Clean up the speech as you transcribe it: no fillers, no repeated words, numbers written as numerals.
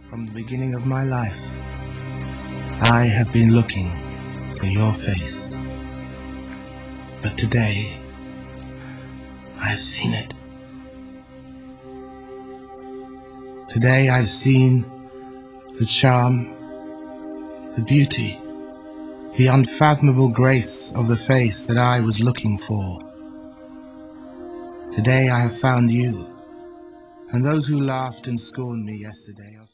From the beginning of my life, I have been looking for your face. But today, I have seen it. Today I've seen the charm, the beauty, the unfathomable grace of the face that I was looking for. Today I have found you, and those who laughed and scorned me yesterday are